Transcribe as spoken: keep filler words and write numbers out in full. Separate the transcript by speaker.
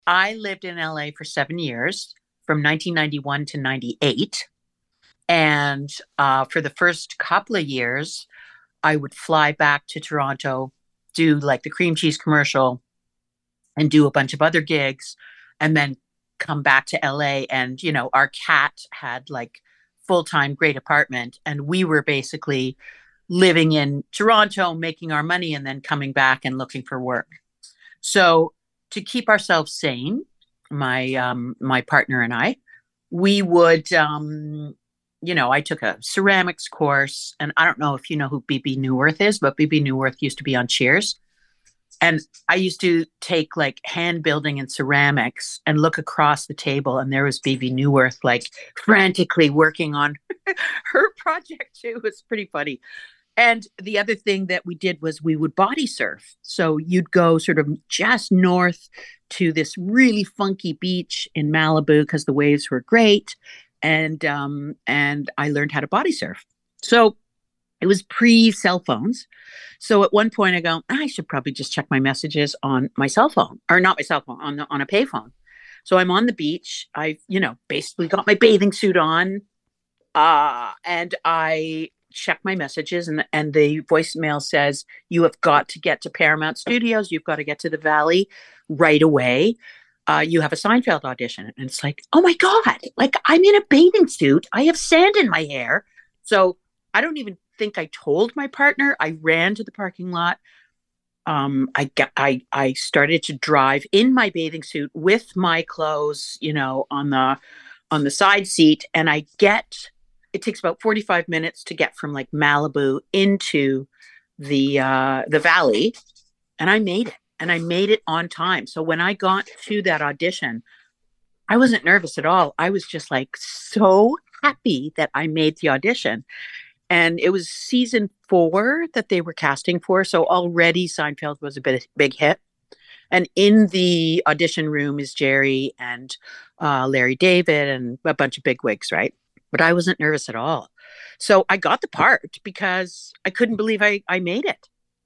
Speaker 1: I lived in L A for seven years, from nineteen ninety-one to ninety-eight. And uh, for the first couple of years, I would fly back to Toronto, do like the cream cheese commercial, and do a bunch of other gigs, and then come back to L A. And, you know, our cat had like full time great apartment, and we were basically living in Toronto, making our money, and then coming back and looking for work. So to keep ourselves sane, my um, my partner and I, we would, um, you know, I took a ceramics course, and I don't know if you know who B B Newworth is, but B B Newworth used to be on Cheers. And I used to take like hand building and ceramics and look across the table, and there was B B Newworth like frantically working on her project too. It was pretty funny. And the other thing that we did was we would body surf. So you'd go sort of just north to this really funky beach in Malibu because the waves were great, and um, and I learned how to body surf. So it was pre cell phones. So at one point I go, I should probably just check my messages on my cell phone, or not my cell phone, on the, on a payphone. So I'm on the beach. I, you know, basically got my bathing suit on, uh, and I check my messages, and and the voicemail says, "You have got to get to Paramount Studios. You've got to get to the Valley right away. Uh, you have a Seinfeld audition." And it's like, oh my god! Like I'm in a bathing suit. I have sand in my hair. So I don't even think I told my partner. I ran to the parking lot. Um, I got, I I started to drive in my bathing suit with my clothes, you know, on the on the side seat, and I get. It takes about forty-five minutes to get from like Malibu into the uh, the valley, and I made it, and I made it on time. So when I got to that audition, I wasn't nervous at all. I was just like so happy that I made the audition. And it was season four that they were casting for. So already Seinfeld was a bit big hit. And in the audition room is Jerry and uh, Larry David and a bunch of bigwigs, right? But I wasn't nervous at all. So I got the part because I couldn't believe I, I made it.